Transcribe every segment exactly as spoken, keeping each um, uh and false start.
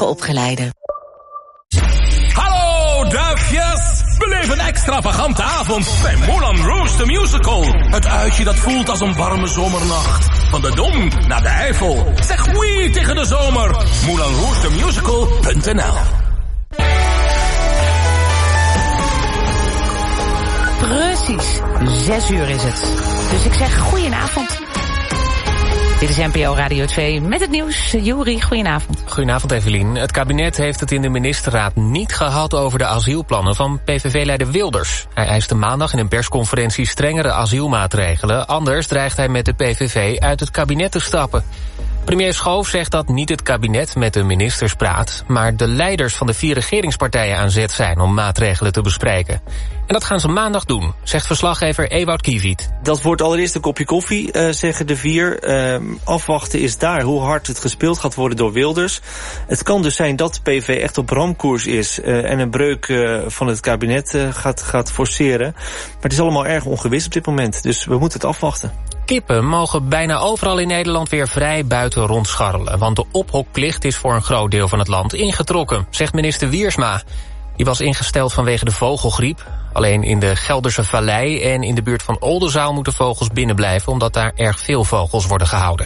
hoogopgeleiden. Hallo duifjes! Beleef een extravagante avond bij Moulin Rouge the Musical. Het uitje dat voelt als een warme zomernacht. Van de Dom naar de Eifel. Zeg oui tegen de zomer. Moulin Rouge the Musical punt n l. Precies, zes uur is het. Dus ik zeg goedenavond. Dit is N P O Radio twee met het nieuws. Juri, goedenavond. Goedenavond, Evelien. Het kabinet heeft het in de ministerraad niet gehad over de asielplannen van P V V-leider Wilders. Hij eiste maandag in een persconferentie strengere asielmaatregelen. Anders dreigt hij met de P V V uit het kabinet te stappen. Premier Schoof zegt dat niet het kabinet met de ministers praat, maar de leiders van de vier regeringspartijen aan zet zijn om maatregelen te bespreken. En dat gaan ze maandag doen, zegt verslaggever Ewout Kiewiet. Dat wordt allereerst een kopje koffie, uh, zeggen de vier. Uh, afwachten is daar hoe hard het gespeeld gaat worden door Wilders. Het kan dus zijn dat de P V V echt op ramkoers is uh, en een breuk uh, van het kabinet uh, gaat, gaat forceren. Maar het is allemaal erg ongewis op dit moment, dus we moeten het afwachten. Kippen mogen bijna overal in Nederland weer vrij buiten rondscharrelen, want de ophokplicht is voor een groot deel van het land ingetrokken, zegt minister Wiersma. Die was ingesteld vanwege de vogelgriep. Alleen in de Gelderse Vallei en in de buurt van Oldenzaal moeten vogels binnenblijven, omdat daar erg veel vogels worden gehouden.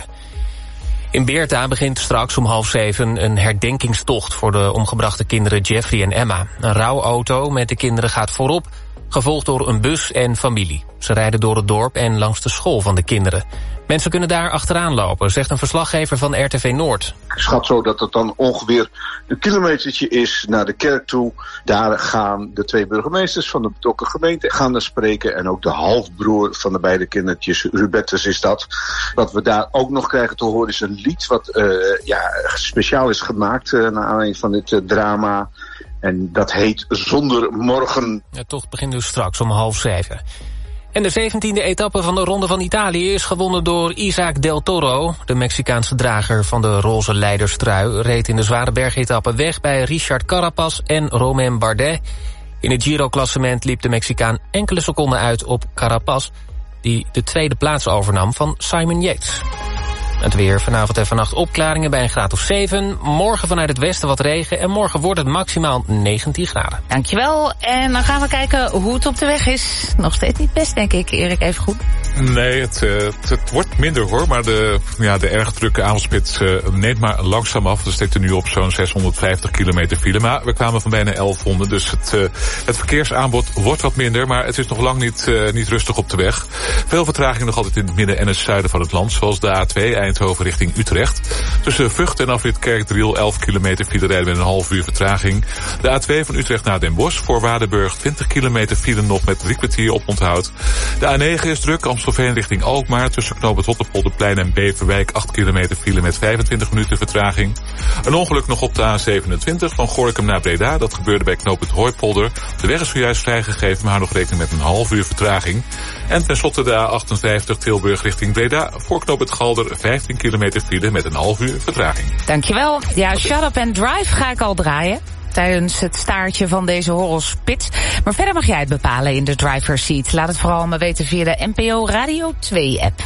In Beerta begint straks om half zeven een herdenkingstocht voor de omgebrachte kinderen Jeffrey en Emma. Een rouwauto met de kinderen gaat voorop, gevolgd door een bus en familie. Ze rijden door het dorp en langs de school van de kinderen. Mensen kunnen daar achteraan lopen, zegt een verslaggever van R T V Noord. Ik schat zo dat het dan ongeveer een kilometertje is naar de kerk toe. Daar gaan de twee burgemeesters van de betrokken gemeente gaan er spreken. En ook de halfbroer van de beide kindertjes, Rubertus is dat. Wat we daar ook nog krijgen te horen is een lied wat uh, ja, speciaal is gemaakt uh, naar aanleiding van dit uh, drama. En dat heet Zonder Morgen. De tocht begint dus straks om half zeven. En de zeventiende etappe van de Ronde van Italië is gewonnen door Isaac Del Toro. De Mexicaanse drager van de roze leiderstrui reed in de zware bergetappe weg bij Richard Carapaz en Romain Bardet. In het Giro-klassement liep de Mexicaan enkele seconden uit op Carapaz, die de tweede plaats overnam van Simon Yates. Het weer, vanavond en vannacht opklaringen bij een graad of zeven. Morgen vanuit het westen wat regen en morgen wordt het maximaal negentien graden. Dankjewel. En dan gaan we kijken hoe het op de weg is. Nog steeds niet best, denk ik. Erik, even goed. Nee, het, uh, het, het wordt minder hoor, maar de, ja, de erg drukke avondspits uh, neemt maar langzaam af. We zitten nu op zo'n zeshonderdvijftig kilometer file, maar we kwamen van bijna elfhonderd. Dus het, uh, het verkeersaanbod wordt wat minder, maar het is nog lang niet, uh, niet rustig op de weg. Veel vertraging nog altijd in het midden en het zuiden van het land, zoals de A twee Eindhoven richting Utrecht. Tussen Vught en afrit Kerkdriel elf kilometer file rijden met een half uur vertraging. De A twee van Utrecht naar Den Bosch voor Waardenburg twintig kilometer file nog met drie kwartier op onthoud. De A negen is druk, Amstelveen richting Alkmaar tussen knoop het Rotterpolderplein en Beverwijk acht kilometer file met vijfentwintig minuten vertraging. Een ongeluk nog op de A zevenentwintig van Gorinchem naar Breda. Dat gebeurde bij knoop het Hooipolder. De weg is zojuist vrijgegeven, maar hou nog rekening met een half uur vertraging. En tenslotte de A achtenvijftig Tilburg richting Breda. Voor knoop het Galder vijftien kilometer file met een half uur vertraging. Dankjewel. Ja, Shut Up and Drive ga ik al draaien tijdens het staartje van deze horrorspits. Maar verder mag jij het bepalen in de driver's seat. Laat het vooral me weten via de N P O Radio twee app.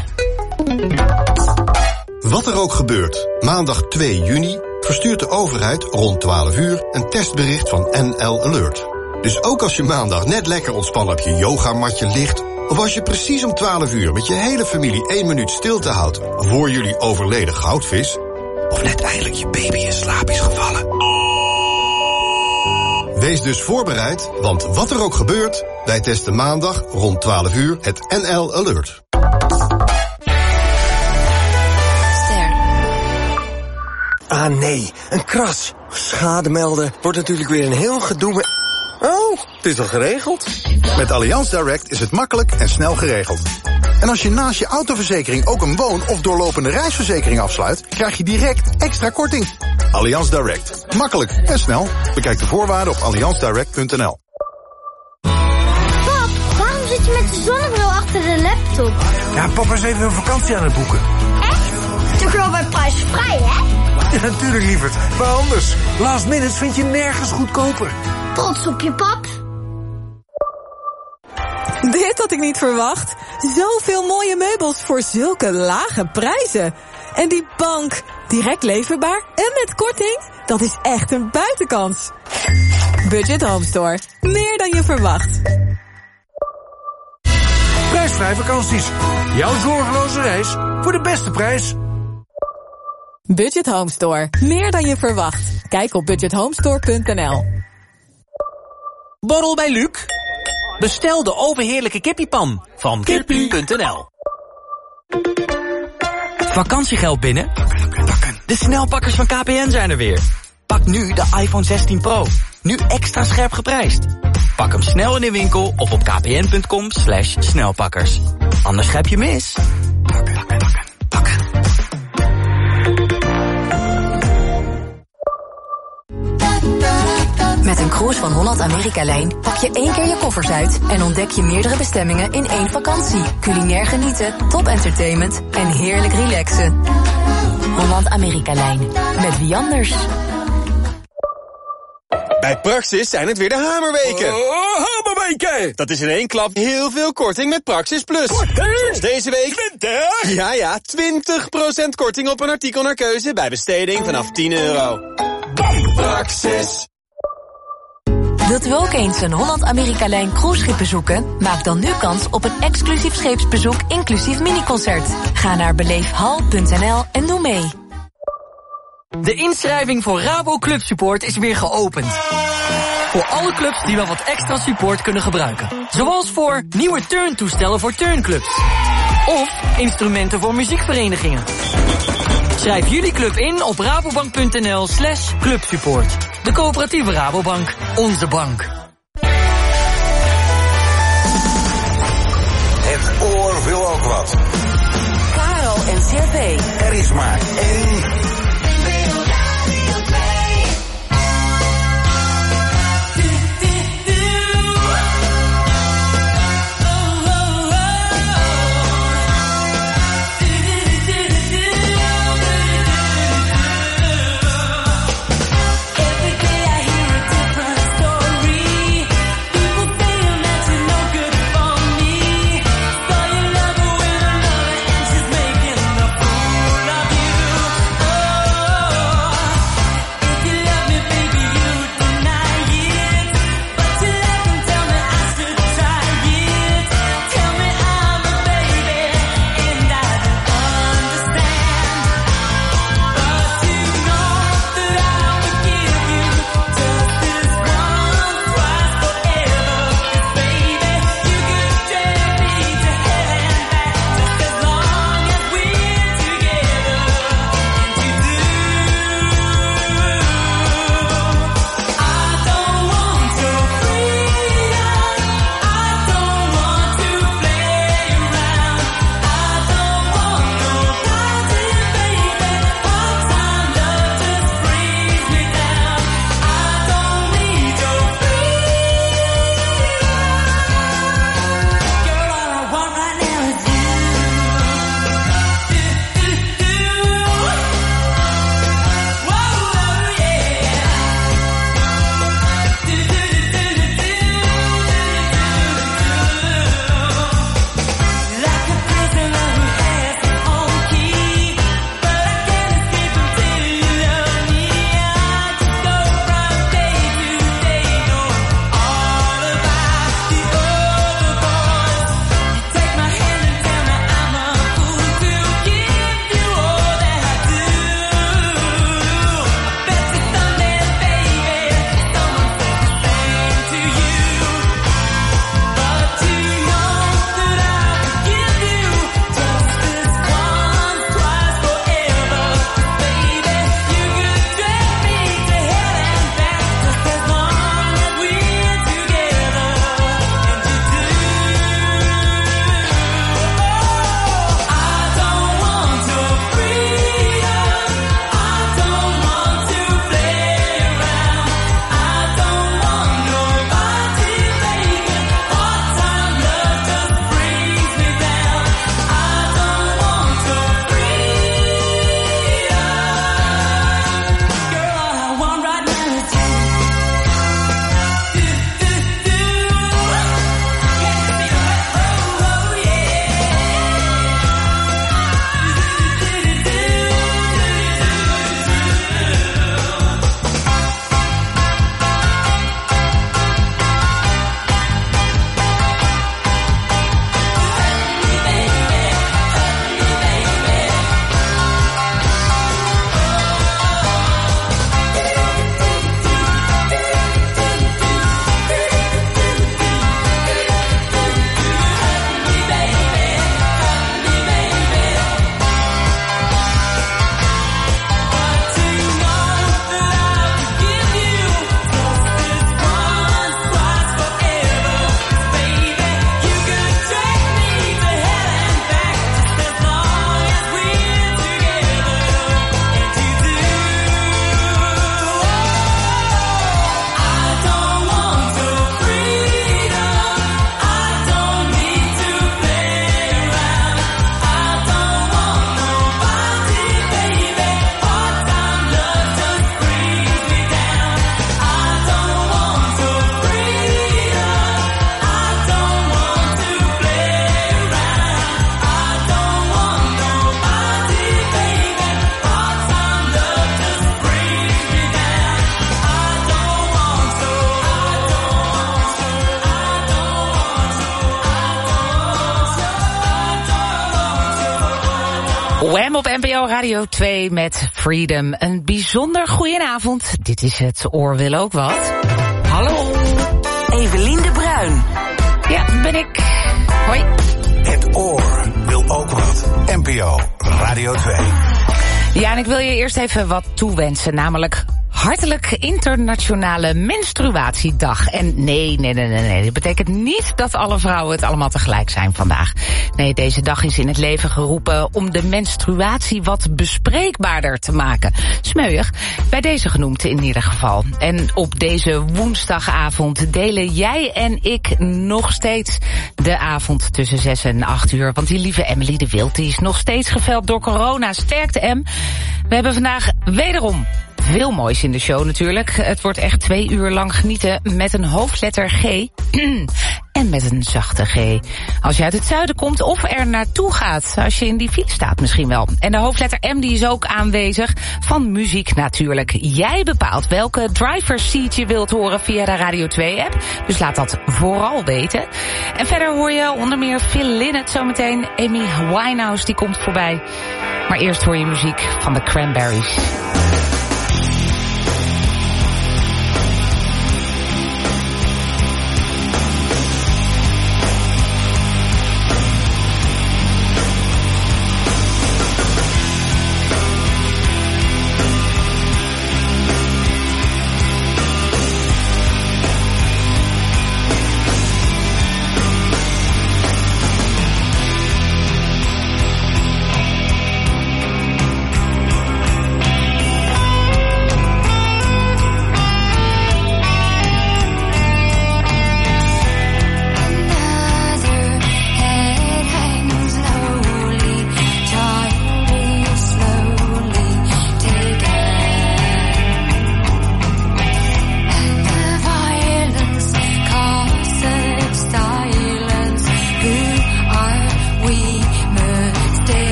Wat er ook gebeurt, maandag twee juni verstuurt de overheid rond twaalf uur een testbericht van N L Alert. Dus ook als je maandag net lekker ontspannen op je yogamatje ligt, of als je precies om twaalf uur met je hele familie één minuut stilte houdt voor jullie overleden goudvis, of net eindelijk je baby in slaap is gevallen. Wees dus voorbereid, want wat er ook gebeurt, wij testen maandag rond twaalf uur het N L Alert. Ster. Ah nee, een kras. Schade melden wordt natuurlijk weer een heel gedoe met... Oh, het is al geregeld. Met Allianz Direct is het makkelijk en snel geregeld. En als je naast je autoverzekering ook een woon- of doorlopende reisverzekering afsluit, krijg je direct extra korting. Allianz Direct. Makkelijk en snel. Bekijk de voorwaarden op allianz direct punt n l. Pap, waarom zit je met de zonnebril achter de laptop? Ja, papa is even een vakantie aan het boeken. Echt? Toch wel bij prijsvrij, hè? Ja, natuurlijk, lieverd. Maar anders. Last minute vind je nergens goedkoper. Trots op je pap. Dit had ik niet verwacht. Zoveel mooie meubels voor zulke lage prijzen. En die bank, direct leverbaar en met korting. dat is echt een buitenkans. Budget Home Store. Meer dan je verwacht. Prijsvrij vakanties. Jouw zorgeloze reis voor de beste prijs. Budget Home Store. Meer dan je verwacht. Kijk op budget homestore punt n l. Borrel bij Luc? Bestel de overheerlijke kippiepan van kippie punt n l. Vakantiegeld binnen? De snelpakkers van K P N zijn er weer. Pak nu de iPhone zestien Pro. Nu extra scherp geprijsd. Pak hem snel in de winkel of op kpn.com slash snelpakkers. Anders grijp je mis. Pakken, pakken, pakken, pakken. Met een cruise van Holland-Amerika-lijn pak je één keer je koffers uit en ontdek je meerdere bestemmingen in één vakantie. Culinair genieten, top entertainment en heerlijk relaxen. Holland-Amerika-lijn. Met wie anders? Bij Praxis zijn het weer de hamerweken. Oh, hamerweken! Dat is in één klap heel veel korting met Praxis Plus. Zoals deze week. twintig? Ja, ja, twintig procent korting op een artikel naar keuze bij besteding vanaf tien euro. Praxis. Wilt u ook eens een Holland-Amerika-lijn cruiseschip bezoeken? Maak dan nu kans op een exclusief scheepsbezoek inclusief miniconcert. Ga naar beleefhal punt n l en doe mee. De inschrijving voor Rabo Club Support is weer geopend. Voor alle clubs die wel wat extra support kunnen gebruiken. Zoals voor nieuwe turntoestellen voor turnclubs. Of instrumenten voor muziekverenigingen. Schrijf jullie club in op rabobank punt n l slash clubsupport. De coöperatieve Rabobank. Onze bank. Het oor wil ook wat. Karel en C R V. Er is maar één... Wham op N P O Radio twee met Freedom. Een bijzonder goedenavond. Dit is het Oor wil ook wat. Hallo. Evelien de Bruin. Ja, ben ik. Hoi. Het Oor wil ook wat. N P O Radio twee. Ja, en ik wil je eerst even wat toewensen, namelijk hartelijk internationale menstruatiedag. En nee, nee, nee, nee, nee. Dat betekent niet dat alle vrouwen het allemaal tegelijk zijn vandaag. Nee, deze dag is in het leven geroepen om de menstruatie wat bespreekbaarder te maken. Smeuig, bij deze genoemd in ieder geval. En op deze woensdagavond delen jij en ik nog steeds de avond tussen zes en acht uur. Want die lieve Emily de Wild die is nog steeds geveld door corona. Sterkte, Em. We hebben vandaag wederom veel moois in de show natuurlijk. Het wordt echt twee uur lang genieten met een hoofdletter G en met een zachte G. Als je uit het zuiden komt of er naartoe gaat. Als je in die file staat misschien wel. En de hoofdletter M die is ook aanwezig. Van muziek natuurlijk. Jij bepaalt welke driver's seat je wilt horen via de Radio twee app. Dus laat dat vooral weten. En verder hoor je onder meer Phil Lynott zometeen. Amy Winehouse die komt voorbij. Maar eerst hoor je muziek van de Cranberries.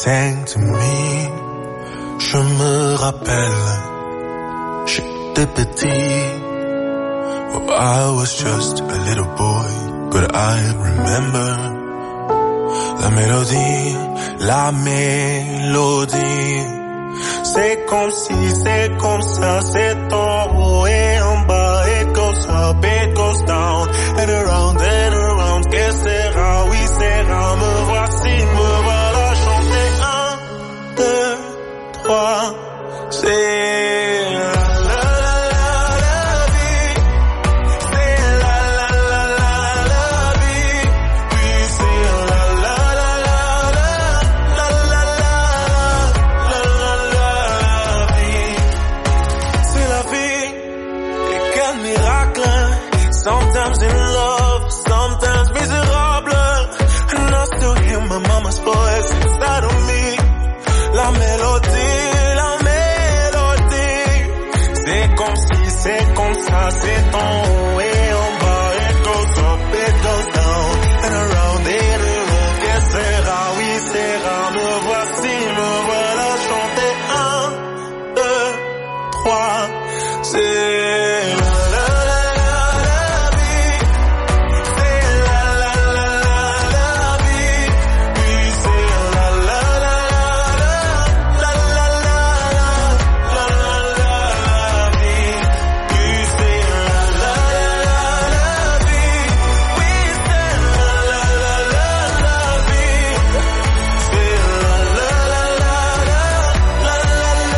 sang to me. Je me rappelle, j'étais petit. Oh, I was just a little boy, but I remember la mélodie, la mélodie. C'est comme si, c'est comme ça, c'est en haut et en bas. It goes up, it goes down, and around and around. Que sera, oui sera, me voici, me voilà chanter. Un, deux, trois, c'est la la la la vie. C'est la la la la la vie. Puis c'est la la la la la la la la la la vie. C'est la vie. Et quel miracle. Sometimes in love, sometimes miserable. And I still hear my mama's voice inside of me. La mélodie, la mélodie. C'est comme si, c'est comme ça, c'est en haut et en bas. It goes up, it goes down, and around it around. Que sera, oui sera, me voici, me voilà chanter. Un, deux, trois, c'est la la la la vie. C'est la la la la la vie. Puis c'est la la la la la la la la la vie. Puis c'est la la la la vie. Oui c'est la la la la vie. C'est la la la la la la la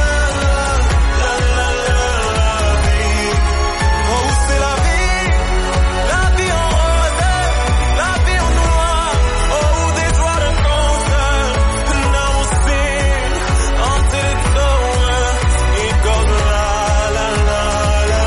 la la vie. Oh c'est la vie, la vie en rose, la vie en noir. Oh des joies de concert. Now we'll sing until it's over. It goes la la la la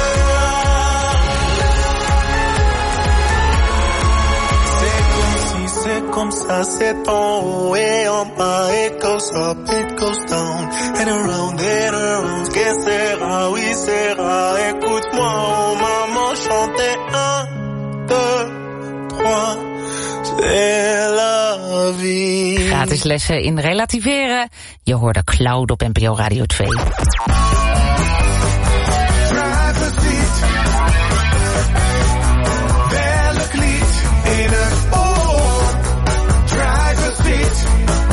la. C'est comme si, c'est comme ça, c'est en haut et en bas. It goes up, it goes down, and around and around. Que sera, oui sera. Écoute-moi, oh maman, chanter. Un, deux, trois. C'est la vie. Gratis lessen in relativeren. Je hoorde Cloud op N P O Radio twee. Driver's seat. Welk lied in het oor? Driver's seat.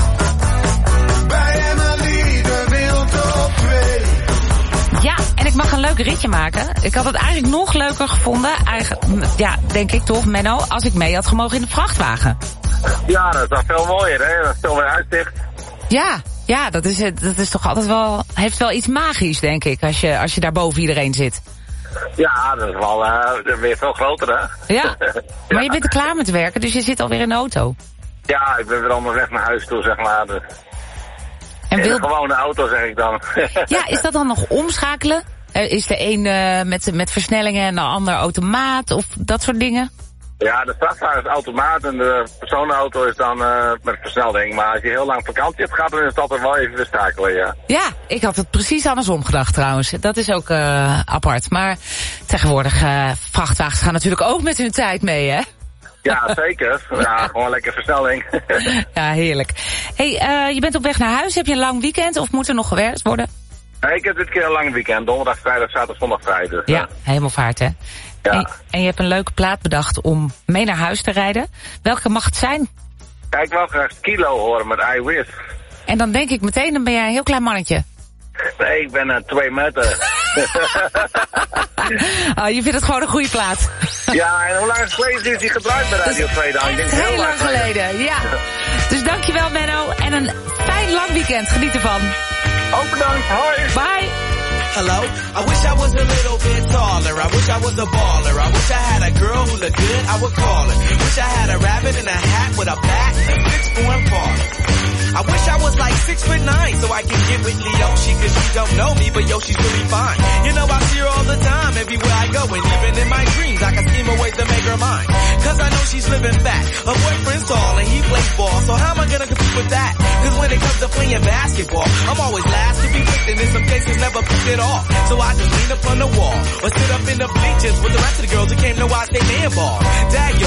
Bij Emily de Wild op twee. Ja, en ik mag een leuk ritje maken. Ik had het eigenlijk nog leuker gevonden. Eigenlijk, ja, denk ik toch, Menno, als ik mee had gemogen in de vrachtwagen. Ja, dat is wel veel mooier, hè? Dat is veel meer uitzicht. Ja, ja, dat is, dat is toch altijd wel, heeft wel iets magisch, denk ik, als je, als je daar boven iedereen zit. Ja, dat is wel uh, weer veel groter, hè? Ja, maar je bent er klaar met werken, dus je zit alweer in de auto. Ja, ik ben weer onderweg naar huis toe, zeg maar. Dus. En wil... In een gewone auto, zeg ik dan. Ja, is dat dan nog omschakelen? Is de een uh, met, met versnellingen en de ander automaat of dat soort dingen? Ja, de vrachtwagen is automaat en de personenauto is dan uh, met versnelling. Maar als je heel lang vakantie hebt gehad, dan is het altijd wel even weer schakelen, ja. Ja, ik had het precies andersom gedacht trouwens. Dat is ook uh, apart. Maar tegenwoordig, uh, vrachtwagens gaan natuurlijk ook met hun tijd mee, hè? Ja, zeker. Ja, gewoon lekker versnelling. Ja, heerlijk. Hey, uh, je bent op weg naar huis. Heb je een lang weekend of moet er nog gewerkt worden? Nee, ik heb dit keer een lang weekend. Donderdag, vrijdag, zaterdag, zondag vrij. Dus, ja, helemaal vaart, hè? Ja. En, en je hebt een leuke plaat bedacht om mee naar huis te rijden. Welke mag het zijn? Ja, ik wil graag Kilo horen met I Wish. En dan denk ik meteen, dan ben jij een heel klein mannetje. Nee, ik ben een twee meter. Oh, je vindt het gewoon een goede plaat. Ja, en hoe lang geleden is die gedraaid bij Radio twee dan? Ik denk heel, heel lang geleden, geleden. Ja. Dus dankjewel Menno en een fijn lang weekend. Geniet ervan. Ook bedankt, hoi. Bye. Hello, I wish I was a little bit taller. I wish I was a baller. I wish I had a girl who looked good, I would call her. Wish I had a rabbit in a hat with a bat and a six-form baller. I wish I was like six foot nine so I can get with Leoshi, cause she don't know me, but yo, she's really fine. You know, I see her all the time, everywhere I go, and even in my dreams, I can scheme a way to make her mine. Cause I know she's living fat. Her boyfriend's tall and he plays ball, so how am I gonna compete with that? Cause when it comes to playing basketball, I'm always last to be picked, and in some cases never picked at all. So I just lean up on the wall, or sit up in the bleachers with the rest of the girls who came to watch they man ball. Dag y'all, I never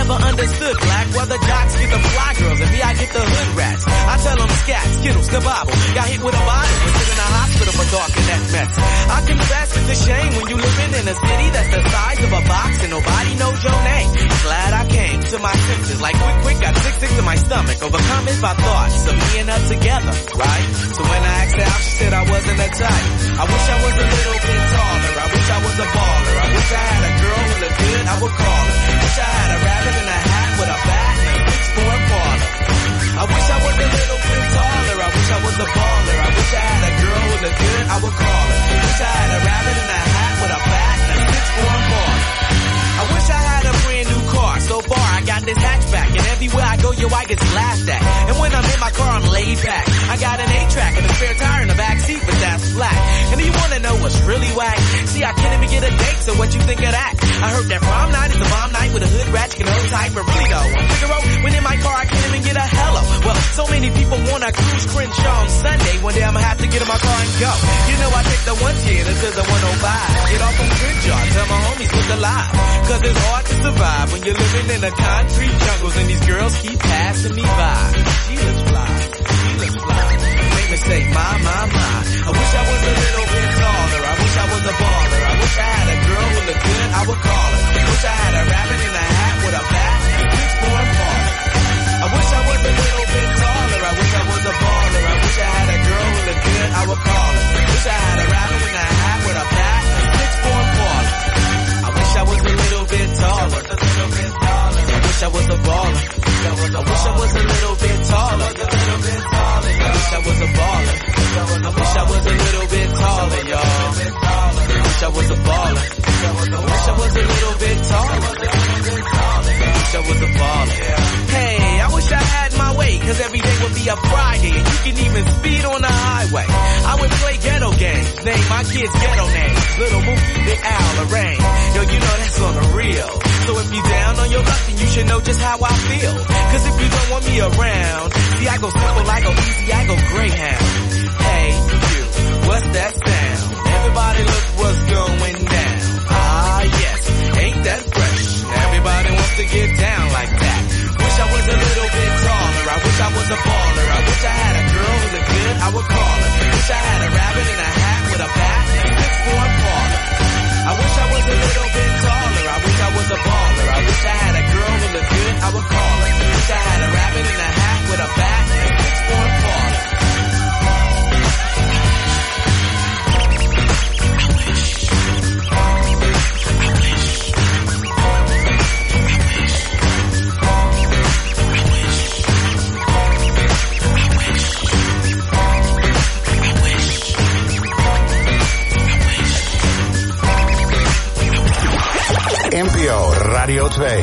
never understood black, while the jocks get the fly girls and me, I get the hood rats. I tell them scat, skittles, the Bible. Got hit with a bottle, was in a hospital for talking that mess. I confess it's a shame when you living in a city that's the size of a box and nobody knows your name. Glad I came to my senses, like quick, quick, got sick, sick to my stomach. Overcome it by thoughts of me and her together, right? So when I asked her out, she said I wasn't a type. I wish I was a little bit taller. I wish I was a baller. I wish I had a girl who looked good, I would call her. Wish I had a rabbit in a hat with a bat and a six for a parlor. I wish I was a little bit taller. I wish I was a baller. I wish I had a girl who looked good, I would call her. Wish I had a rabbit in a hat with a bat and a six for a parlor. I wish I had a brand new car. So far, I got this hatchback, and everywhere I go, yo, I get laughed at. And when I'm in my car, I'm laid back. I got an eight-track and a spare tire in the back seat, but that's flat. And do you wanna know what's really whack? See, I can't even get a date, so what you think of that? I heard that prom night is a bomb night with a hood ratchet and hold tight, but really though, on Figaro, when in my car, I can't even get a hello. Well, so many people wanna cruise Crenshaw on Sunday. One day I'ma have to get in my car and go. You know, I take the one ten to the one oh five. Get off on Crenshaw, tell my homies what's alive. Cause it's hard to survive when you're living in the concrete jungles and these girls keep passing me by. She looks fly, she looks fly. Make me say, my, my, my. I wish I was a little bit taller. I wish I was a baller. I wish I had a girl who looked good, I would call her. Wish I had a rabbit in a hat with a bat and a six for a parlor. I wish I was a little bit taller. I wish I was a baller. I wish I had a girl who looked good, I would call her. Wish I had a rabbit in a hat with a bat and a six for a parlor. I wish I was a little bit taller. A little bit taller. I wish I was a baller. I wish I was a little bit taller. A little bit taller. I wish I was a baller. I wish I was a little bit taller, y'all. I wish I was a baller. I wish I was a little bit taller. I wish I was a baller. Hey, I wish I had my way, cause every day would be a Friday, and you can even speed on the highway. I would play ghetto games, name my kids ghetto names. Little Mookie, Big Al, Lorraine. Yo, you know that's on the real. So if you down on your luck, then you should know just how I feel. Cause if you don't want me around, see I go simple, I go easy, I go Greyhound. Hey, you, what's that sound? Everybody look what's going down. Ah, yes, ain't that fresh? Everybody wants to get down like that. Wish I was a little bit taller. I wish I was a baller. I wish I had a girl who looked good, I would call her. Wish I had a rabbit in a hat with a bat and a six for a parlor. I wish I was a little bit taller. I wish I was a baller. I wish I had a girl who looked good, I would call her. Wish I had a rabbit in a hat with a bat and a six for a parlor. N P O Radio twee.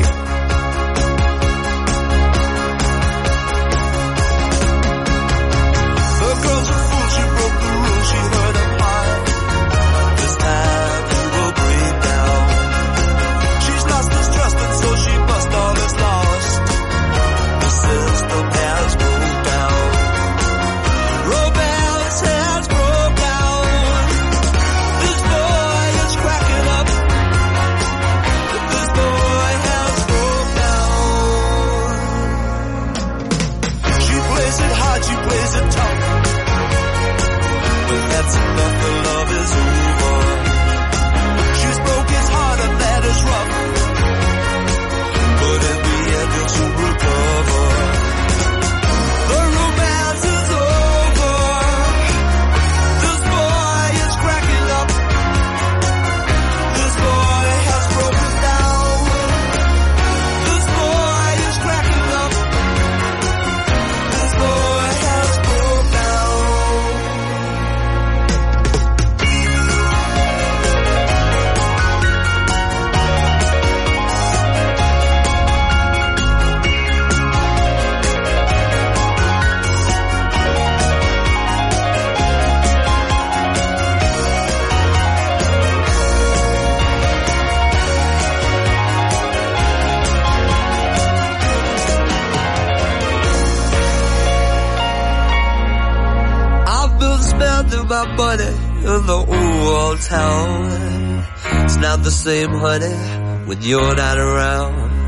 my money in the old town. It's not the same, honey, when you're not around.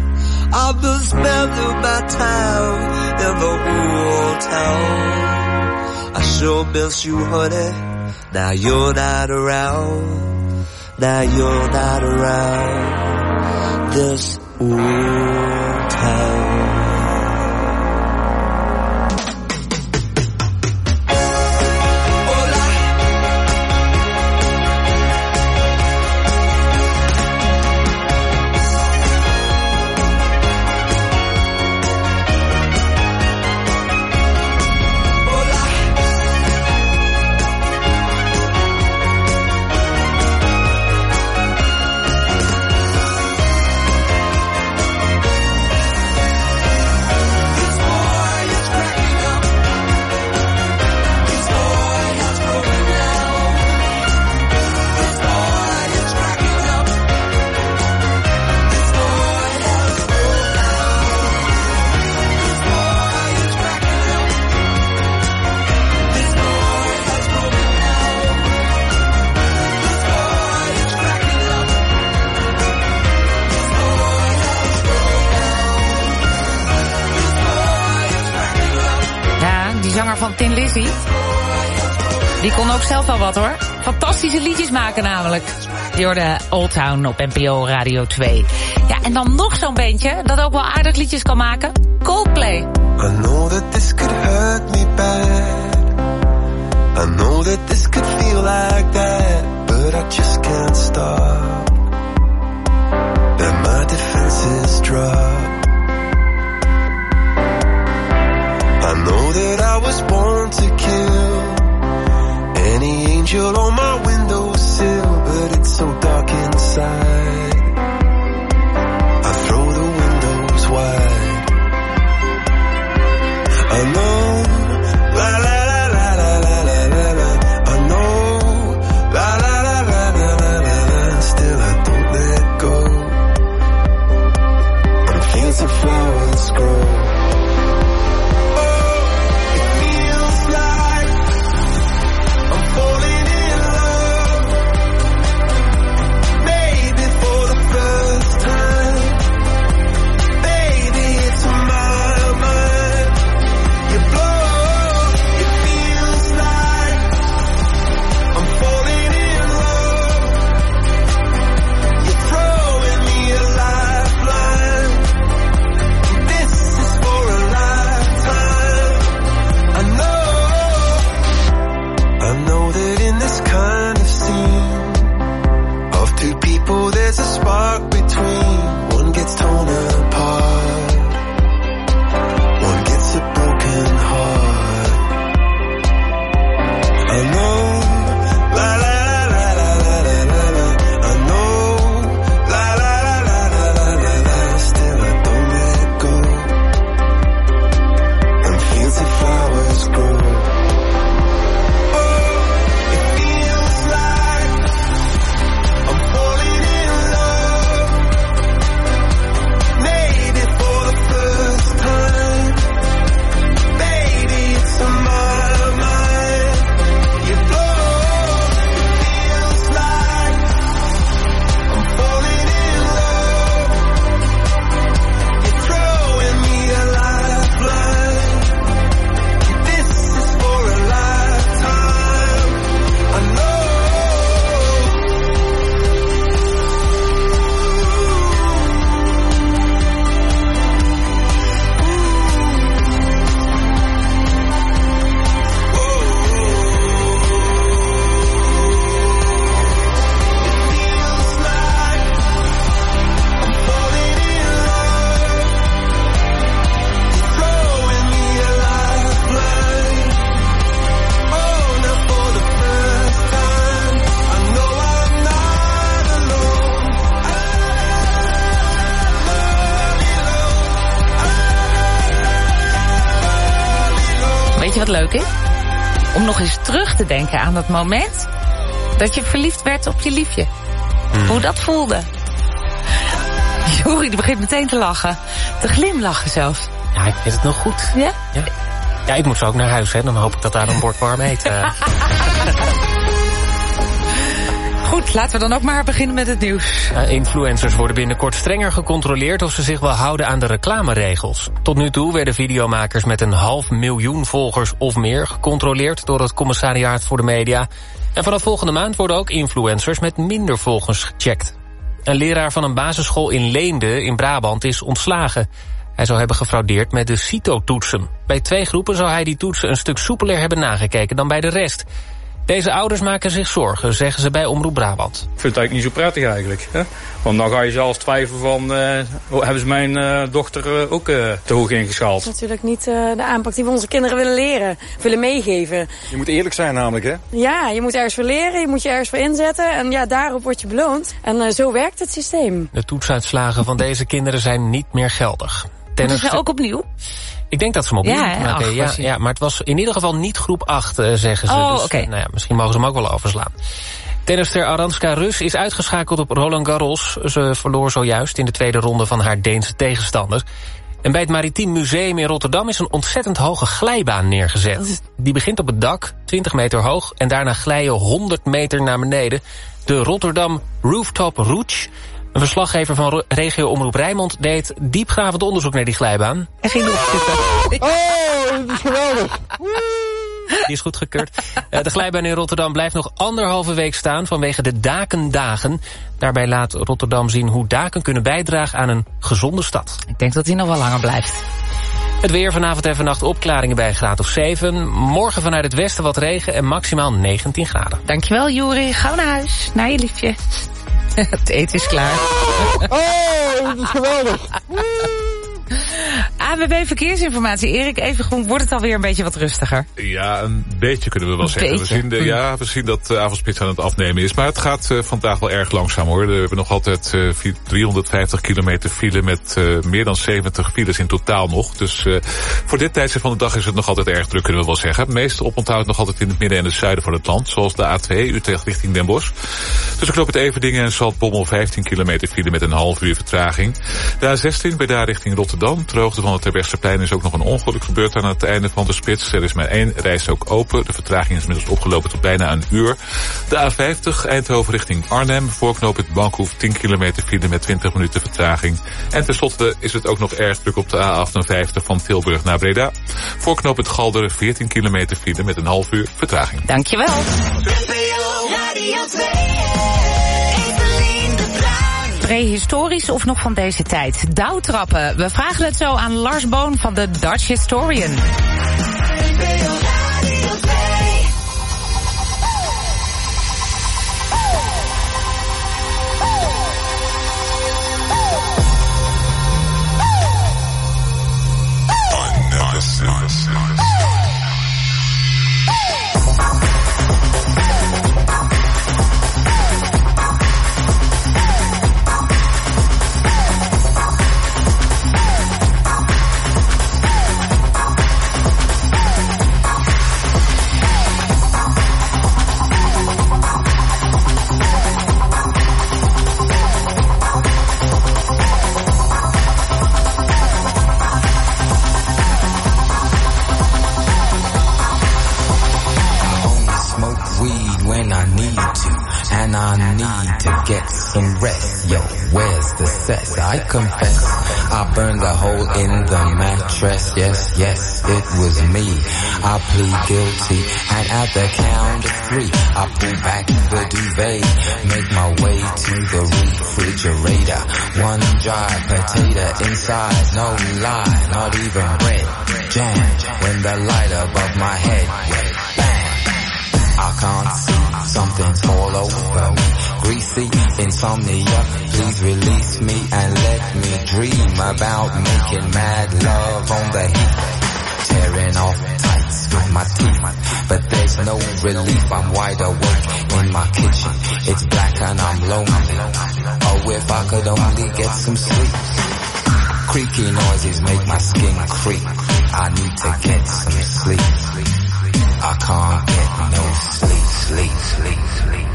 I'm the smell of my town in the old town. I sure miss you, honey. Now you're not around. Now you're not around this old town. Van Tin Lizzy. Die kon ook zelf wel wat, hoor. Fantastische liedjes maken namelijk. Die hoorde Old Town op N P O Radio twee. Ja, en dan nog zo'n bandje dat ook wel aardig liedjes kan maken. Coldplay. I know that this could hurt me bad. I know that this could feel like that. But I just can't stop. And my defenses drop. I know that I was born to kill any angel on my windowsill, but it's so dark inside. I throw the windows wide. I know, la la la la la la la la la. I know, la la la la la la la la. Still I don't let go. On fields of flowers grow. There's a spark between. One gets torn apart. One gets a broken heart. I know. La la la la la la la la. I know. La la la la la la la la. Still I don't let go. And fields of flowers grow. Wat leuk is? Om nog eens terug te denken aan dat moment dat je verliefd werd op je liefje. Hmm. Hoe dat voelde. Jori, die begint meteen te lachen. Te glimlachen zelfs. Ja, ik weet het nog goed. Ja? Ja, ja ik moet zo ook naar huis, hè. Dan hoop ik dat daar een bord warm eten. Goed, laten we dan ook maar beginnen met het nieuws. Uh, influencers worden binnenkort strenger gecontroleerd of ze zich wel houden aan de reclameregels. Tot nu toe werden videomakers met een half miljoen volgers of meer gecontroleerd door het Commissariaat voor de Media. En vanaf volgende maand worden ook influencers met minder volgers gecheckt. Een leraar van een basisschool in Leende in Brabant is ontslagen. Hij zou hebben gefraudeerd met de CITO-toetsen. Bij twee groepen zou hij die toetsen een stuk soepeler hebben nagekeken dan bij de rest. Deze ouders maken zich zorgen, zeggen ze bij Omroep Brabant. Ik vind het eigenlijk niet zo prettig eigenlijk. Hè? Want dan ga je zelfs twijfelen van, uh, hebben ze mijn uh, dochter uh, ook uh, te hoog ingeschaald? Dat is natuurlijk niet uh, de aanpak die we onze kinderen willen leren, willen meegeven. Je moet eerlijk zijn namelijk, hè? Ja, je moet ergens voor leren, je moet je ergens voor inzetten. En ja, daarop word je beloond. En uh, zo werkt het systeem. De toetsuitslagen van deze kinderen zijn niet meer geldig. Moeten ze ook opnieuw? Ik denk dat ze hem opnieuw ja, moeten maken. Ja, ja, maar het was in ieder geval niet groep acht, uh, zeggen ze. Oh, dus, oké. Uh, nou ja, misschien mogen ze hem ook wel overslaan. Tennister Aranska Rus is uitgeschakeld op Roland Garros. Ze verloor zojuist in de tweede ronde van haar Deense tegenstander. En bij het Maritiem Museum in Rotterdam is een ontzettend hoge glijbaan neergezet. Die begint op het dak, twintig meter hoog, en daarna glijden honderd meter naar beneden. De Rotterdam Rooftop Rouge. Een verslaggever van regio Omroep Rijnmond deed diepgravend onderzoek naar die glijbaan. En ging erop zitten. Oh, dat is geweldig. Die is goedgekeurd. Uh, de glijbaan in Rotterdam blijft nog anderhalve week staan vanwege de Dakendagen. Daarbij laat Rotterdam zien hoe daken kunnen bijdragen aan een gezonde stad. Ik denk dat die nog wel langer blijft. Het weer vanavond en vannacht opklaringen bij een graad of zeven. Morgen vanuit het westen wat regen en maximaal negentien graden. Dankjewel, Juri. Gauw naar huis. Naar je liefje. Het eten is klaar. Oh, dat is geweldig. A W B Verkeersinformatie. Erik, even gewoon, wordt het alweer een beetje wat rustiger? Ja, een beetje kunnen we wel zeggen. We zien, de, ja, we zien dat de avondspits aan het afnemen is. Maar het gaat uh, vandaag wel erg langzaam hoor. We hebben nog altijd uh, driehonderdvijftig kilometer file met uh, meer dan zeventig files in totaal nog. Dus uh, voor dit tijdstip van de dag is het nog altijd erg druk, kunnen we wel zeggen. Het meeste oponthoud nog altijd in het midden en het zuiden van het land. Zoals de A twee, Utrecht richting Den Bosch. Dus ik loop het Everdingen en Zaltbommel vijftien kilometer file met een half uur vertraging. De A zestien bij daar richting Rotterdam. Ter hoogte van het Terbrechtseplein is ook nog een ongeluk gebeurd aan het einde van de spits. Er is maar één reis ook open. De vertraging is inmiddels opgelopen tot bijna een uur. De A vijftig Eindhoven richting Arnhem. Voorknoop het Bankhoef tien kilometer file met twintig minuten vertraging. En tenslotte is het ook nog erg druk op de A achtenvijftig van Tilburg naar Breda. Voorknoop het Galder veertien kilometer file met een half uur vertraging. Dankjewel. Prehistorisch of nog van deze tijd? Douwtrappen. We vragen het zo aan Lars Boon van de Dutch Historian. Some rest, yo, where's the cess? I confess, I burned a hole in the mattress. Yes, yes, it was me. I plead guilty, and at the count of three, I pull back the duvet, make my way to the refrigerator. One dry potato inside, no lie, not even bread. Jam, when the light above my head went bang. I can't see, something's all over me. Greasy insomnia, please release me and let me dream about making mad love on the heat. Tearing off tights with my teeth, but there's no relief. I'm wide awake in my kitchen. It's black and I'm lonely. Oh, if I could only get some sleep. Creaky noises make my skin creep. I need to get some sleep. I can't get no sleep, sleep, sleep, sleep.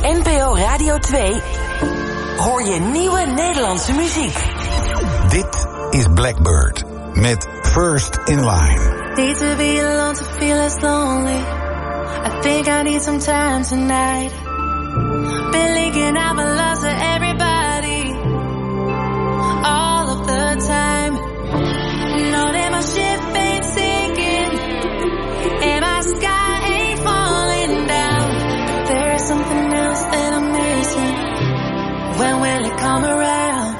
N P O Radio twee hoor je nieuwe Nederlandse muziek. Dit is Blackbird met First in Line. Need to be alone to feel less lonely. I think I need some time tonight. Been leaking out my love to everybody all of the time. Know that my ship ain't sinking and my sky ain't falling down. But there is something else that I'm missing. When will it come around?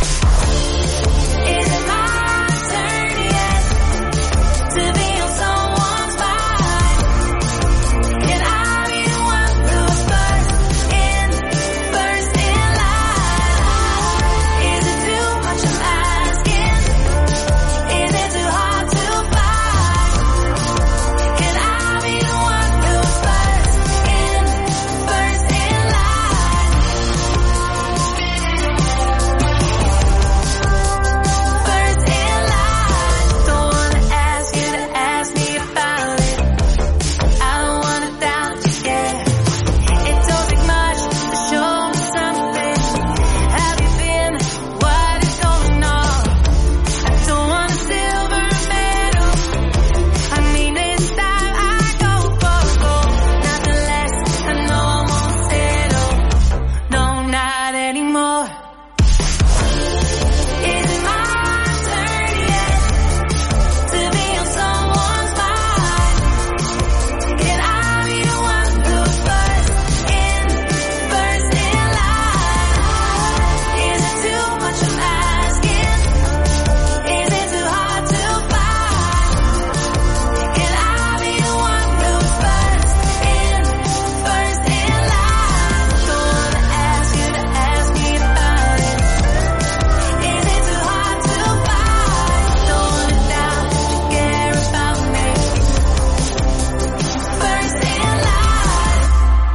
Is it my turn yet to be on someone's mind? Can I be the one who's first in, first in line? Is it too much I'm asking? Is it too hard to find? Can I be the one who's first in, first in line? First in line. Don't wanna ask you to ask me about it. I don't wanna doubt you, yeah. It don't take much to show me something. Have you been? What is going on? I don't want a silver medal. I mean this time I go for gold, nothing less. I know I won't settle. No, not anymore. Is it my turn yet to be on someone's mind? Can I be the one who's first in, first in line? Is it too much I'm asking? Is it too hard to find? Can I be the one who's first in, first in line? Don't wanna ask you to ask me about it. Is it too hard to find? Don't wanna doubt that you care about me. First in line.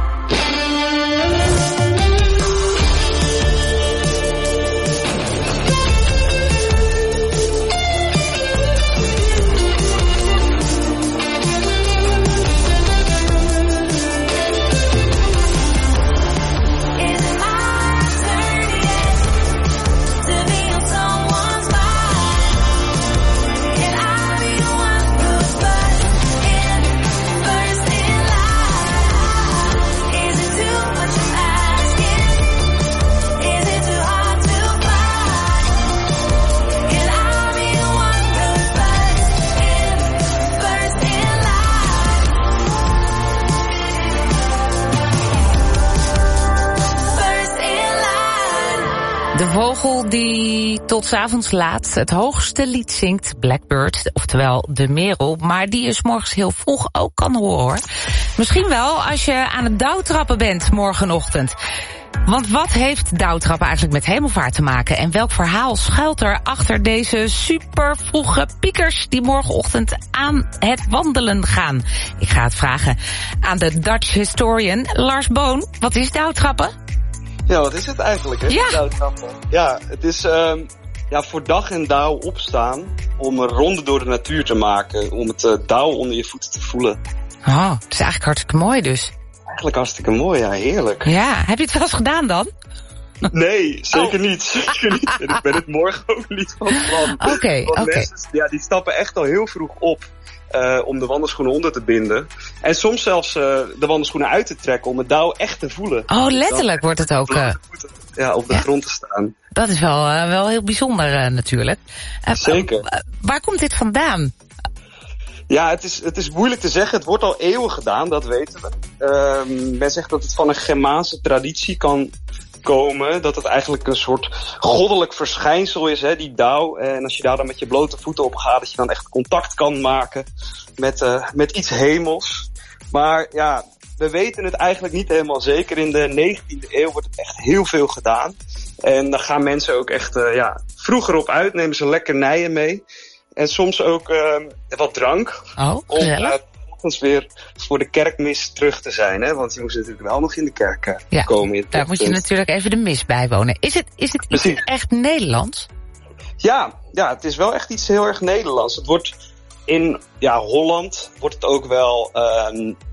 Is it my turn yet to be on someone's mind? Can I be the one who's first in, first in line? Is it too much I'm asking? Is it too hard to find? Can I be the one who's first in, first in line? First in line. De vogel die tot 's avonds laat het hoogste lied zingt, Blackbird, oftewel de merel, maar die je 's morgens heel vroeg ook kan horen, hoor. Misschien wel als je aan het dauwtrappen bent morgenochtend. Want wat heeft dauwtrappen eigenlijk met hemelvaart te maken? En welk verhaal schuilt er achter deze super vroege piekers die morgenochtend aan het wandelen gaan? Ik ga het vragen aan de Dutch historian Lars Boon. Wat is dauwtrappen? Ja, wat is het eigenlijk, hè? Ja. Dauwtrappen. Ja, het is um, ja, voor dag en dauw opstaan om een ronde door de natuur te maken. Om het uh, dauw onder je voeten te voelen. Oh, het is eigenlijk hartstikke mooi dus. Eigenlijk hartstikke mooi, ja, heerlijk. Ja, heb je het wel eens gedaan dan? Nee, zeker Oh. niet. Zeker niet. En ik ben het morgen ook niet van plan. Oké, Want oké. mensen, ja, die stappen echt al heel vroeg op. Uh, om de wandelschoenen onder te binden. En soms zelfs uh, de wandelschoenen uit te trekken om het dauw echt te voelen. Oh, letterlijk wordt het ook. Uh, ja, op de ja. grond te staan. Dat is wel, uh, wel heel bijzonder uh, natuurlijk. Uh, Zeker. Uh, waar komt dit vandaan? Ja, het is, het is moeilijk te zeggen. Het wordt al eeuwen gedaan, dat weten we. Uh, men zegt dat het van een Germaanse traditie kan komen. Dat het eigenlijk een soort goddelijk verschijnsel is, hè, die dauw. En als je daar dan met je blote voeten op gaat, dat je dan echt contact kan maken met, uh, met iets hemels. Maar ja, we weten het eigenlijk niet helemaal zeker. In de negentiende eeuw wordt het echt heel veel gedaan. En dan gaan mensen ook echt uh, ja, vroeger op uit, nemen ze lekkernijen mee. En soms ook uh, wat drank. Oh, om uh, vervolgens weer voor de kerkmis terug te zijn. Hè? Want je moest natuurlijk wel nog in de kerk uh, ja, komen. In daar moet je natuurlijk even de mis bijwonen. Is het, is het iets echt Nederlands? Ja, ja, het is wel echt iets heel erg Nederlands. Het wordt in ja, Holland wordt het ook wel... Um,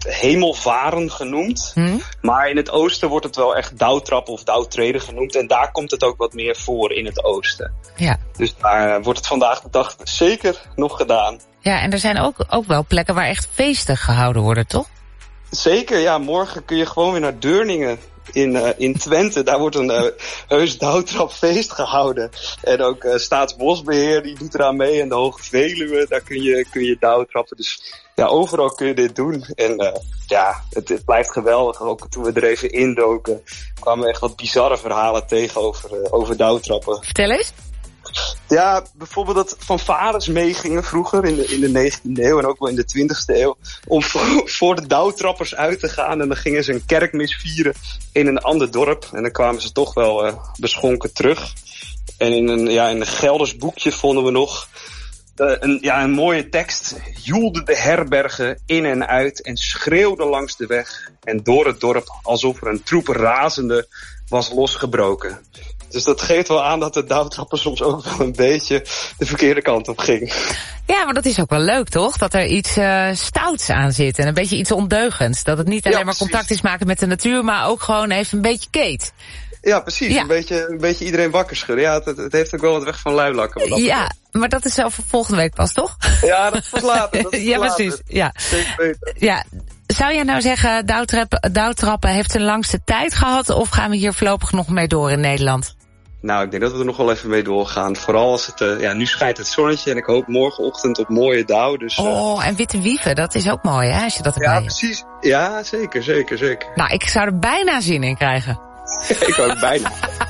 hemelvaren genoemd. Hm? Maar in het oosten wordt het wel echt dauwtrappen of dauwtreden genoemd. En daar komt het ook wat meer voor in het oosten. Ja. Dus daar uh, wordt het vandaag de dag zeker nog gedaan. Ja, en er zijn ook, ook wel plekken waar echt feesten gehouden worden, toch? Zeker, ja. Morgen kun je gewoon weer naar Deurningen in, uh, in Twente. Daar wordt een uh, heus dauwtrapfeest gehouden. En ook uh, Staatsbosbeheer die doet eraan mee. En de Hoge Veluwe, daar kun je, kun je dauwtrappen. Dus ja, overal kun je dit doen. En uh, ja, het, het blijft geweldig. Ook toen we er even indoken, kwamen we echt wat bizarre verhalen tegen over, uh, over dauwtrappen. Vertel eens. Ja, bijvoorbeeld dat fanfares meegingen vroeger in de, in de negentiende eeuw en ook wel in de twintigste eeuw. Om voor, voor de dauwtrappers uit te gaan. En dan gingen ze een kerkmis vieren in een ander dorp. En dan kwamen ze toch wel uh, beschonken terug. En in een, ja, in een Gelders boekje vonden we nog uh, een, ja, een mooie tekst. Joelde de herbergen in en uit en schreeuwde langs de weg. En door het dorp alsof er een troep razende was losgebroken. Dus dat geeft wel aan dat de dauwtrapper soms ook wel een beetje de verkeerde kant op ging. Ja, maar dat is ook wel leuk, toch? Dat er iets uh, stouts aan zit en een beetje iets ondeugends. Dat het niet alleen ja, maar contact is maken met de natuur, maar ook gewoon even een beetje keet. Ja, precies. Ja. Een, beetje, een beetje iedereen wakker schudden. Ja, het, het heeft ook wel wat weg van luilakken. Dat ja, maar dat is zelf volgende week pas, toch? Ja, dat is pas later. Dat is ja, later. precies. Ja. Zeker weten. Ja. Zou jij nou zeggen, dauwtrappen, dauwtrappen heeft zijn langste tijd gehad, of gaan we hier voorlopig nog mee door in Nederland? Nou, ik denk dat we er nog wel even mee doorgaan. Vooral als het, uh, ja, nu schijnt het zonnetje en ik hoop morgenochtend op mooie dauw. Dus, uh... Oh, en witte wieven, dat is ook mooi, hè, als je dat erbij hebt. Ja, precies. Ja, zeker, zeker, zeker. Nou, ik zou er bijna zin in krijgen. Ik ook bijna.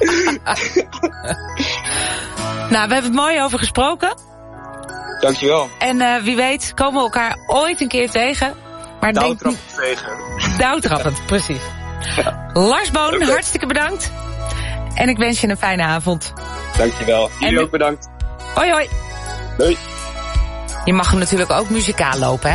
Nou, we hebben het mooi over gesproken. Dankjewel. En uh, wie weet komen we elkaar ooit een keer tegen. Maar dauwtrappend tegen. Dauwtrappend, precies. Ja. Lars Boon, okay. Hartstikke bedankt. En ik wens je een fijne avond. Dankjewel. Jullie ook bedankt. Hoi hoi. Doei. Je mag hem natuurlijk ook muzikaal lopen, hè?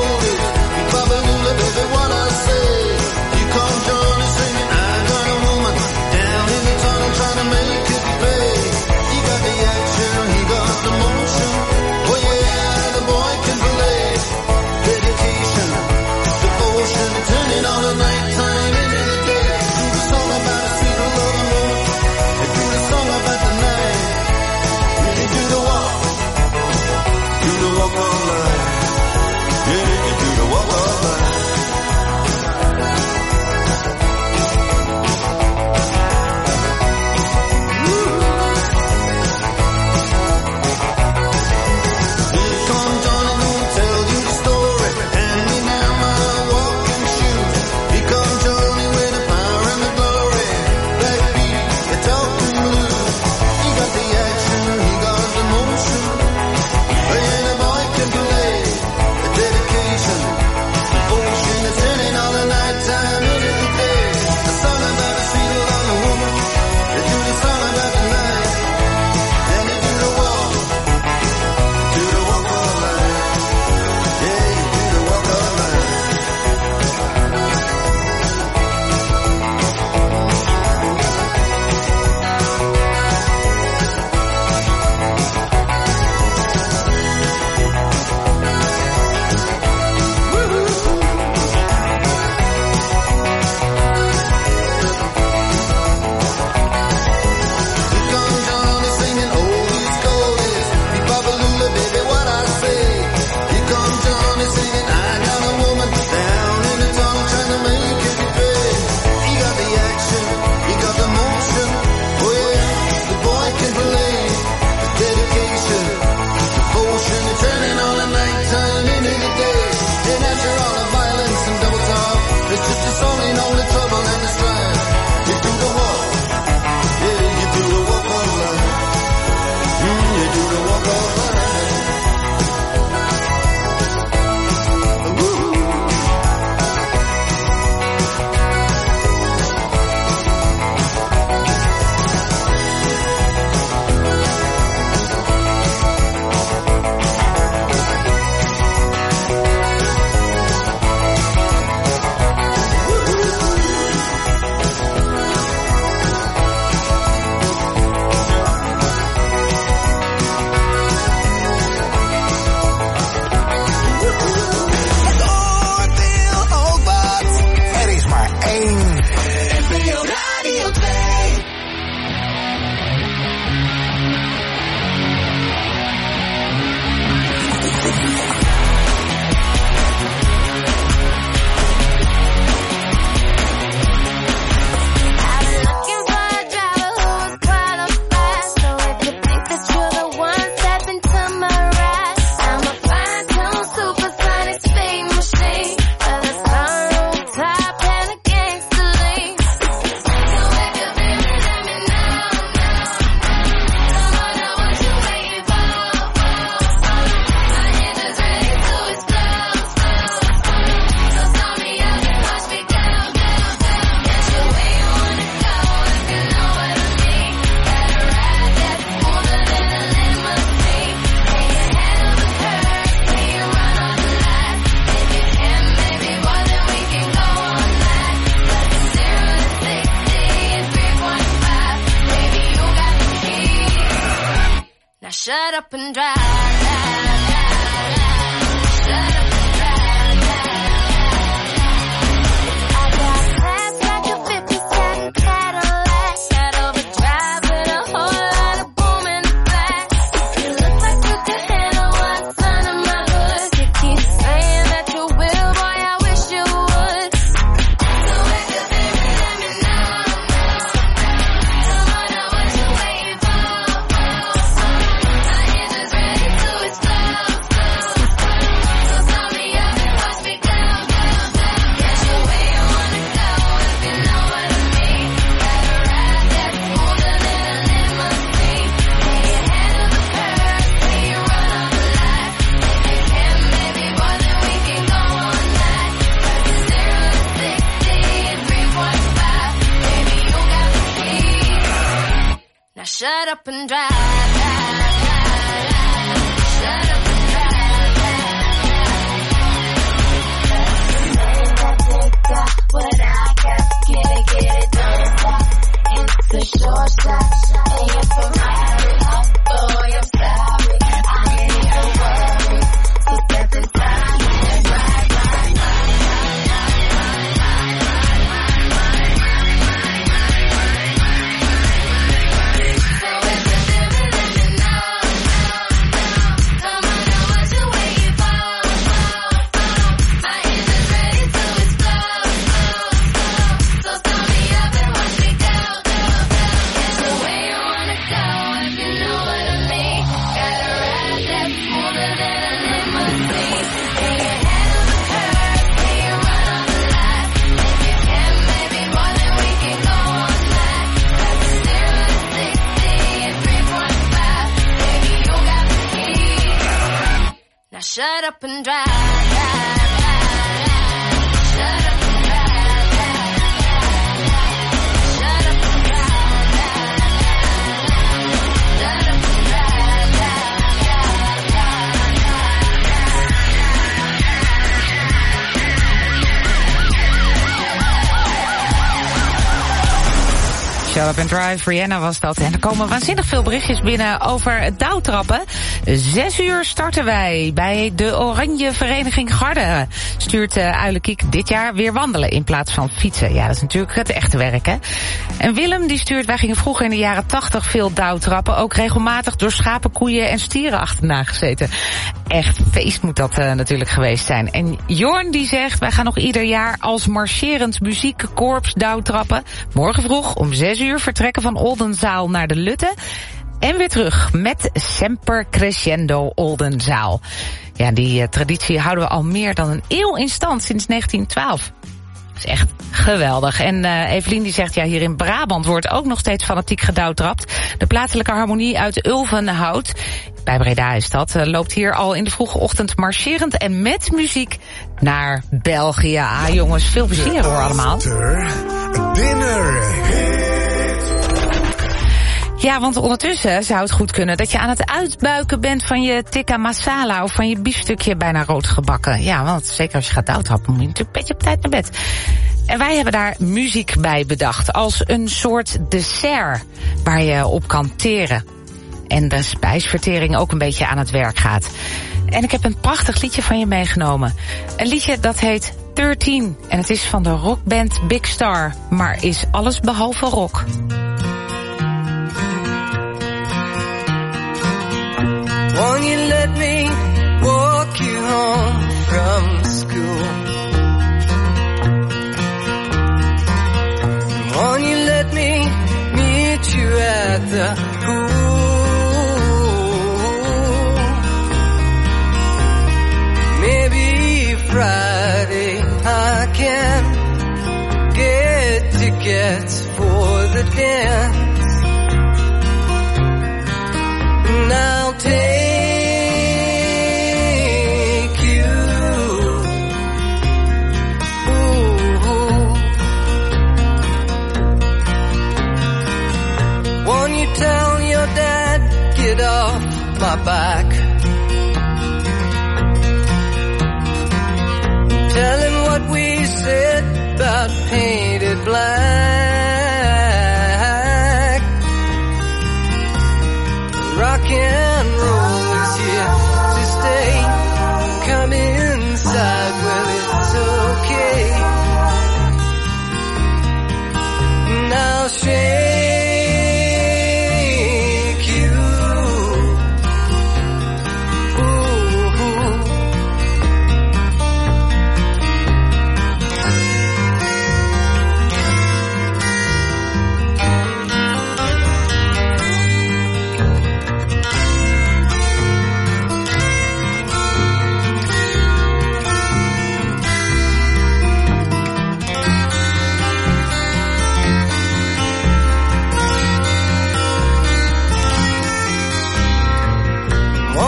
What I say, you come join us singing, I'm gonna move my shut up and drive, drive, drive, drive. Shut up and drive, drive, drive. I got class like a fifty-seven Cadillac, got overdrive with a whole lot of boom in the back. You look like you could handle what's under my hood. You keep saying that you will, boy, I wish you would. So if you're baby, let me know. Come on, now what you waiting for? My engine's ready to explode. So start me up and watch me go, go, go. Get you where you wanna go if you know what I mean. Got a ride that's smoother than a limousine. Lay your head on the curb, see you run on the light. If you can, baby boy, then we can go all night. Cause it's zero to sixty in three point five. Baby, you got the key. Now shut up and drive, drive, drive, drive. Shut up and drive, drive, drive. Take out what I got, get it, get it, don't stop. It's a short shot, and you're Ferrari. Boy, I'm sorry, I ain't even worried. So step inside and ride, ride, So if you're living, let me know. Come on, now what you waiting for? My engine's ready to explode. So start me up and watch me go, go, go. Get you where you wanna go if you know what I mean. Got a ride that's smoother than a limousine. Lay your head on the curb, see you run on the light. If you can, baby boy, then we can go all night. Cause it's zero to sixty in three point five. Baby, you got the key. Now shut up and drive, drive, drive, drive. Shut up and drive, drive, drive. Shut up and drive, drive, drive. Shut up and drive, drive, Shut Up and Drive, Rihanna was dat. En er komen waanzinnig veel berichtjes binnen over dauwtrappen. Zes uur starten wij bij de Oranje Vereniging Garde. Stuurt uh, Uilenkiek dit jaar weer wandelen in plaats van fietsen. Ja, dat is natuurlijk het echte werk, hè. En Willem die stuurt, wij gingen vroeger in de jaren tachtig veel dauwtrappen. Ook regelmatig door schapen, koeien en stieren achterna gezeten. Echt feest moet dat uh, natuurlijk geweest zijn. En Jorn die zegt, wij gaan nog ieder jaar als marcherend muziekkorps dauwtrappen. Morgen vroeg om zes uur vertrekken van Oldenzaal naar de Lutte. En weer terug met Semper Crescendo Oldenzaal. Ja, die uh, traditie houden we al meer dan een eeuw in stand, sinds negentien twaalf. Dat is echt geweldig. En uh, Evelien die zegt, ja, hier in Brabant wordt ook nog steeds fanatiek gedauwtrapt. De plaatselijke harmonie uit Ulvenhout, bij Breda is dat, uh, loopt hier al in de vroege ochtend marcherend en met muziek naar België. Ah jongens, veel plezier hoor allemaal. Dinner. Ja, want ondertussen zou het goed kunnen dat je aan het uitbuiken bent van je tikka masala of van je biefstukje bijna rood gebakken. Ja, want zeker als je gaat dauwtrappen moet je natuurlijk een beetje op tijd naar bed. En wij hebben daar muziek bij bedacht als een soort dessert waar je op kan teren. En de spijsvertering ook een beetje aan het werk gaat. En ik heb een prachtig liedje van je meegenomen. Een liedje dat heet dertien. En het is van de rockband Big Star, maar is alles behalve rock. Won't you let me walk you home from school? Won't you let me meet you at the pool? Maybe Friday I can get tickets for the dance. And I'll take get off my back. Tell him what we said about painted black. Rock and roll.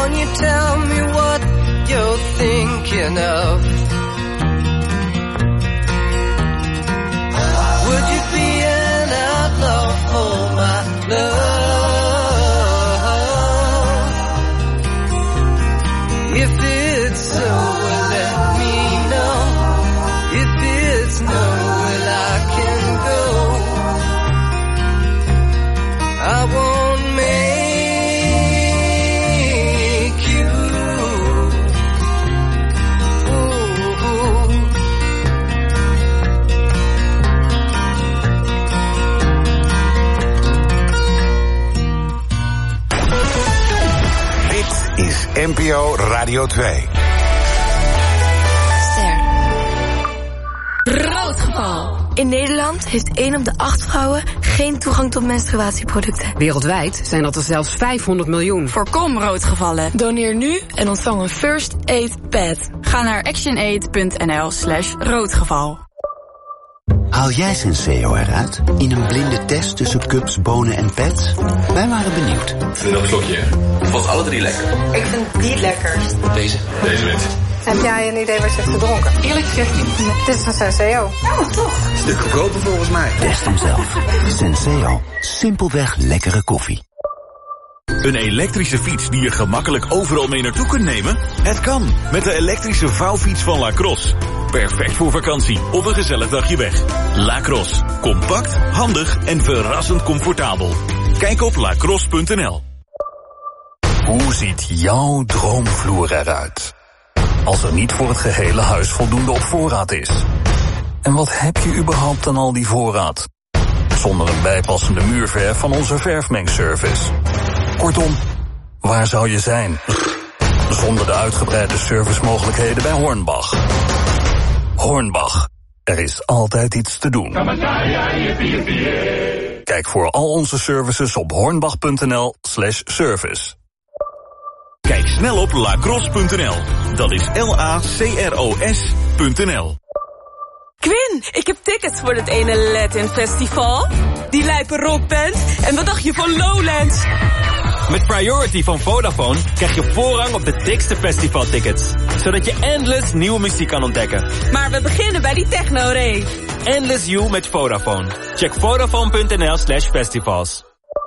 Won't you tell me what you're thinking of? Would you be an outlaw for my love? If it's so, well, let me know. If it's no, well, I can go. I won't make you. Ooh. Dit is N P O Radio twee. Roodgeval. In Nederland heeft één op de acht vrouwen geen toegang tot menstruatieproducten. Wereldwijd zijn dat er zelfs vijfhonderd miljoen. Voorkom roodgevallen. Doneer nu en ontvang een First Aid Pad. Ga naar actionaid.nl slash roodgeval. Haal jij Senseo eruit in een blinde test tussen cups, bonen en pads? Wij waren benieuwd. Vind nog een slokje, hè? Vond alle drie lekker. Ik vind die het lekkerst. Deze? Deze wint. Heb jij een idee wat je hebt gedronken? Eerlijk gezegd niet. Dit is een Senseo. Oh, toch? Stuk goedkoper volgens mij. Test hem zelf. Senseo. Simpelweg lekkere koffie. Een elektrische fiets die je gemakkelijk overal mee naartoe kunt nemen? Het kan, met de elektrische vouwfiets van Lacrosse. Perfect voor vakantie of een gezellig dagje weg. Lacrosse. Compact, handig en verrassend comfortabel. Kijk op lacrosse punt n l. Hoe ziet jouw droomvloer eruit? Als er niet voor het gehele huis voldoende op voorraad is. En wat heb je überhaupt aan al die voorraad? Zonder een bijpassende muurverf van onze verfmengservice. Kortom, waar zou je zijn? Zonder de uitgebreide servicemogelijkheden bij Hornbach. Hornbach, er is altijd iets te doen. Kijk voor al onze services op hornbach punt n l slash service. Kijk snel op lacrosse punt n l. Dat is L A C R O S punt n l. Quinn, ik heb tickets voor het ene Latin Festival. Die lijpe rockband. En wat dacht je van Lowlands? Met Priority van Vodafone krijg je voorrang op de dikste festivaltickets. Zodat je endless nieuwe muziek kan ontdekken. Maar we beginnen bij die techno-rave. Endless You met Vodafone. Check vodafone punt n l slash festivals.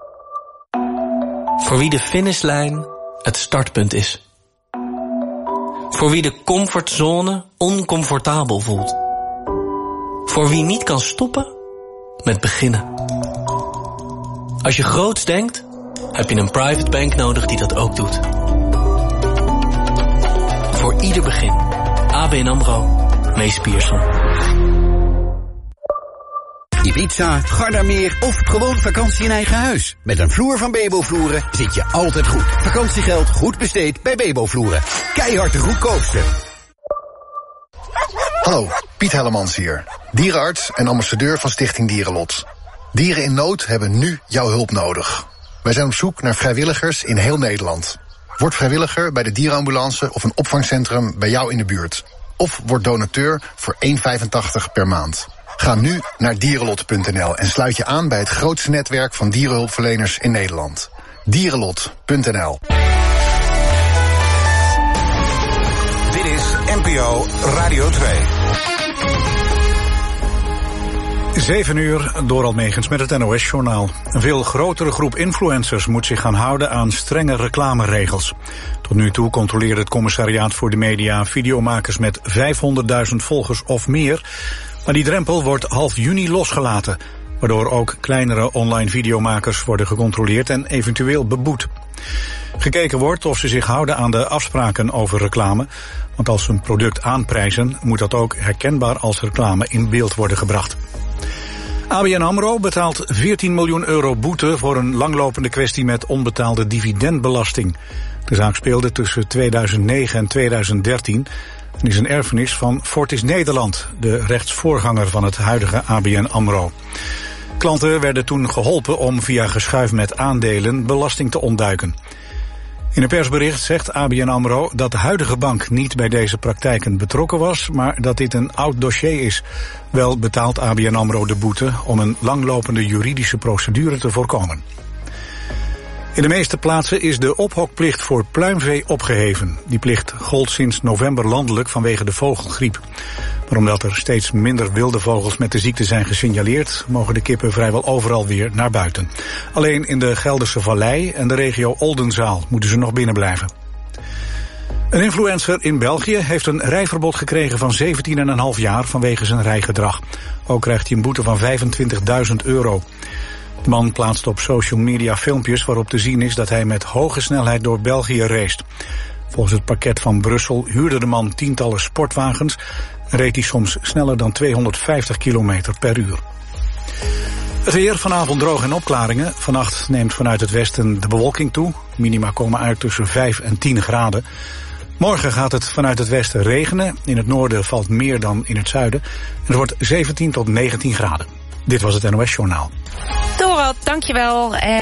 Voor wie de finishlijn het startpunt is. Voor wie de comfortzone oncomfortabel voelt. Voor wie niet kan stoppen met beginnen. Als je groots denkt, heb je een private bank nodig die dat ook doet. Voor ieder begin. A B N AMRO, Mees Pierson. Ibiza, Gardameer of gewoon vakantie in eigen huis. Met een vloer van Bebo Vloeren zit je altijd goed. Vakantiegeld goed besteed bij Bebo Vloeren. Keihard de goedkoopste. Hallo, Piet Hellemans hier. Dierenarts en ambassadeur van Stichting Dierenlot. Dieren in nood hebben nu jouw hulp nodig. Wij zijn op zoek naar vrijwilligers in heel Nederland. Word vrijwilliger bij de dierenambulance of een opvangcentrum bij jou in de buurt. Of word donateur voor één euro vijfentachtig per maand. Ga nu naar dierenlot punt n l en sluit je aan bij het grootste netwerk van dierenhulpverleners in Nederland. dierenlot punt n l. Dit is N P O Radio twee. Zeven uur, Dorald Megens met het N O S-journaal. Een veel grotere groep influencers moet zich gaan houden aan strenge reclameregels. Tot nu toe controleerde het Commissariaat voor de Media videomakers met vijfhonderdduizend volgers of meer. Maar die drempel wordt half juni losgelaten, waardoor ook kleinere online videomakers worden gecontroleerd en eventueel beboet. Gekeken wordt of ze zich houden aan de afspraken over reclame, want als ze een product aanprijzen, moet dat ook herkenbaar als reclame in beeld worden gebracht. A B N AMRO betaalt veertien miljoen euro boete voor een langlopende kwestie met onbetaalde dividendbelasting. De zaak speelde tussen tweeduizend negen en tweeduizend dertien en is een erfenis van Fortis Nederland, de rechtsvoorganger van het huidige A B N AMRO. Klanten werden toen geholpen om via geschuif met aandelen belasting te ontduiken. In een persbericht zegt A B N AMRO dat de huidige bank niet bij deze praktijken betrokken was, maar dat dit een oud dossier is. Wel betaalt A B N AMRO de boete om een langlopende juridische procedure te voorkomen. In de meeste plaatsen is de ophokplicht voor pluimvee opgeheven. Die plicht gold sinds november landelijk vanwege de vogelgriep. Maar omdat er steeds minder wilde vogels met de ziekte zijn gesignaleerd, mogen de kippen vrijwel overal weer naar buiten. Alleen in de Gelderse Vallei en de regio Oldenzaal moeten ze nog binnen blijven. Een influencer in België heeft een rijverbod gekregen van zeventien komma vijf jaar vanwege zijn rijgedrag. Ook krijgt hij een boete van vijfentwintigduizend euro. De man plaatst op social media filmpjes waarop te zien is dat hij met hoge snelheid door België race. Volgens het parket van Brussel huurde de man tientallen sportwagens en reed hij soms sneller dan tweehonderdvijftig kilometer per uur. Het weer, vanavond droog en opklaringen. Vannacht neemt vanuit het westen de bewolking toe. Minima komen uit tussen vijf en tien graden. Morgen gaat het vanuit het westen regenen. In het noorden valt meer dan in het zuiden. En het wordt zeventien tot negentien graden. Dit was het N O S Journaal. Dorot, dankjewel.